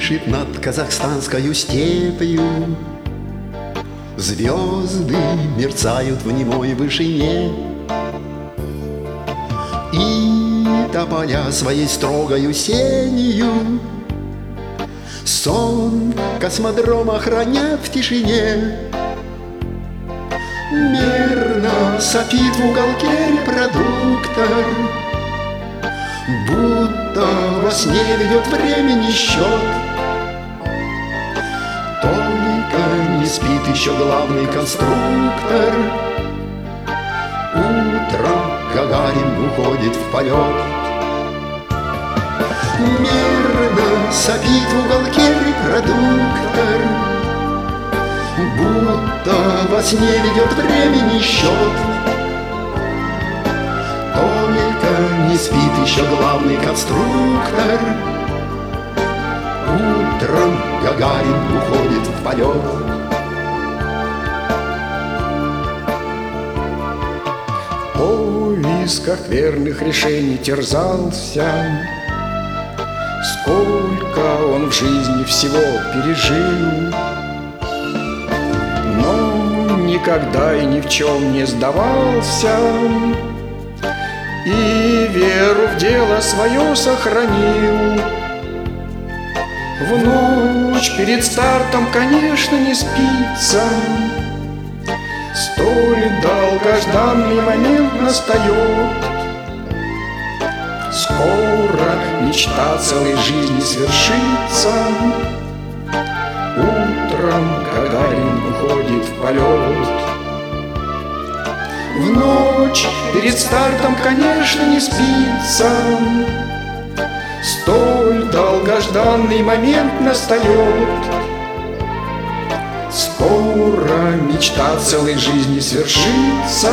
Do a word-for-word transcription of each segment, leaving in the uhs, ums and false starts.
Дышит над казахстанскою степью. Звезды мерцают в немой вышине, и тополя своей строгою сенью сон космодрома хранят в тишине. Мерно сопит в уголке репродуктор, будто во сне ведет времени счет. Только не спит еще главный конструктор. Утром Гагарин уходит в полет. Мерно сопит в уголке репродуктор, будто во сне ведет времени счет. Только не спит еще главный конструктор. Утром Гагарин уходит в полет. В поисках верных решений терзался. Сколько он в жизни всего пережил, но никогда и ни в чем не сдавался, и веру в дело свое сохранил. В ночь перед стартом, конечно, не спится. Столь долгожданный момент настает. Скоро мечта целой жизни свершится. Утром Гагарин уходит в полет. В ночь перед стартом, конечно, не спится. Столь долгожданный момент настает. Скоро мечта целой жизни свершится.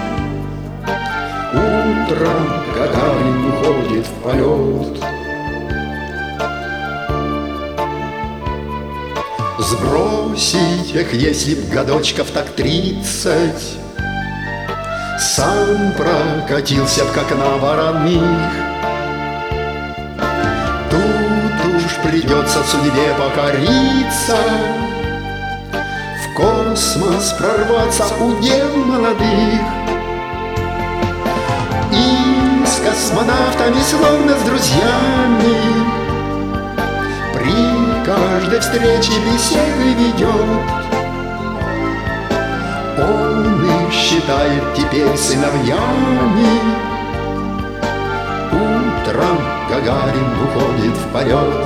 Утром Гагарин уходит в полет. Сбросить их, если б годочков так тридцать, сам прокатился б, как на вороных. Тут уж придется судьбе покориться, в космос прорваться удел молодых. И с космонавтами, словно с друзьями, при каждой встрече беседы ведет. Он их считает теперь сыновьями. Утром Гагарин уходит в полет.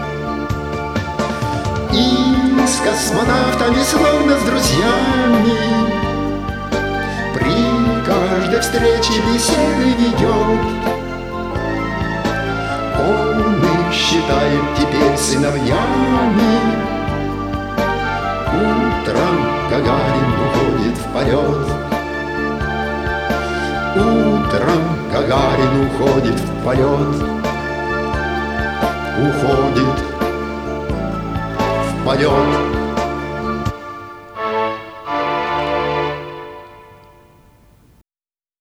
И с космонавтами, словно с друзьями, при каждой встрече беседы ведет. Он их считает теперь сыновьями. Утром Гагарин уходит в полет. Утром Гагарин уходит в полет. Уходит в полет.